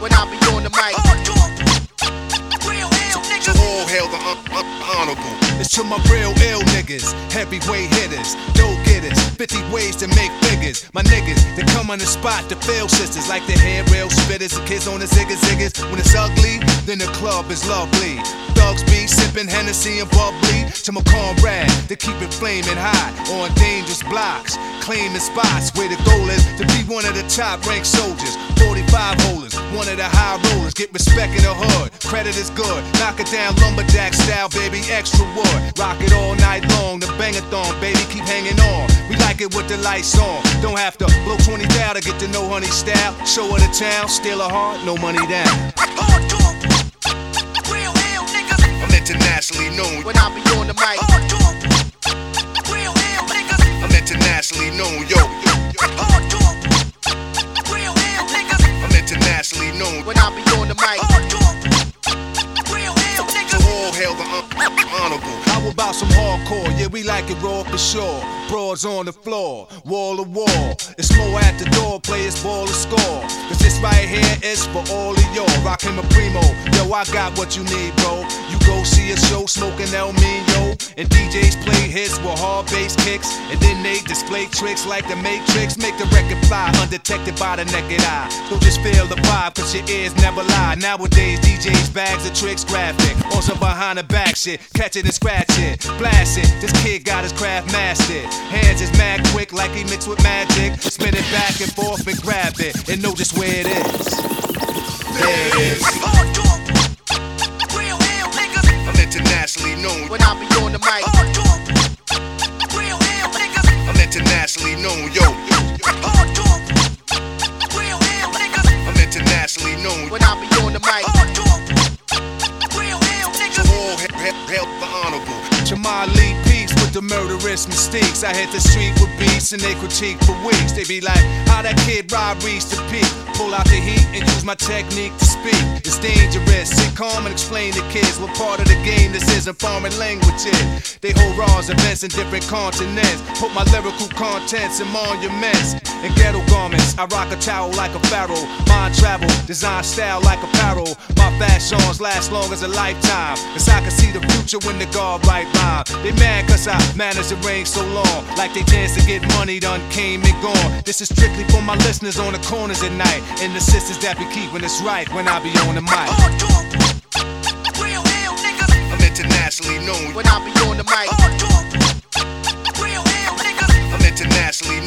when I be on the mic. So all hail the honorable. It's to my real ill niggas, heavyweight hitters, dough getters, 50 ways to make figures. My niggas, they come on the spot to fail sisters, like the hair rail spitters, the kids on the ziggas. When it's ugly, then the club is lovely. Thugs be sipping Hennessy and bubbly. To my comrade, they keep it flaming hot on dangerous blocks, claiming spots where the goal is to be one of the top ranked soldiers. 45 holders, one of the high rollers, get respect in the hood. Credit is good, knock it down lumberjack style, baby, extra wood. Rock it all night long, the bang-a-thon, baby, keep hanging on. We like it with the lights on. Don't have to blow 20 down to get to know honey style. Show her the town, steal her heart, no money down. I'm internationally known When I be on the mic. I'm internationally known, yo. I'm internationally known. When I be on the mic. So all hail the honorable. How about some hardcore? Yeah, we like it raw for sure. Broads on the floor, wall to wall. It's more at the door, players ball to score. Cause this right here is for all of y'all. Rockin' my primo, yo, I got what you need, bro. You go see a show smoking El Mino, and DJs play hits with hard bass kicks, and then they display tricks like the Matrix. Make the record fly, undetected by the naked eye. Don't just feel the vibe, cause your ears never lie. Nowadays, DJs bags of tricks graphic, on some behind the back shit. Catch it and scratch it, blast it. This kid got his craft mastered. Hands is mad quick like he mixed with magic. Spin it back and forth and grab it, and know just where it is. There it is. I'm internationally known. When I be on the mic. I'm internationally known, yo. I'm internationally known. When I be on the mic. So all hail the honorable. Jamal Lee Peace with the murderous mistakes. I hit the street with beats and they critique for weeks. They be like, how that kid Rob reached the peak. Pull out the heat and use my technique to speak. It's dangerous, sit calm and explain to kids what part of the game this isn't foreign languages. They hold raws, events in different continents. Put my lyrical contents in monuments and ghetto garments. I rock a towel like a pharaoh. Mind travel, design style like apparel. My fashions last long as a lifetime. Cause I can see the future when the guard right rhyme. They mad cause I managed to reign so long. Like they chance to get money done came and gone. This is strictly for my listeners on the corners at night, and the sisters that be keeping us right when I be on the mic. I'm internationally known. When I be on the mic. I'm internationally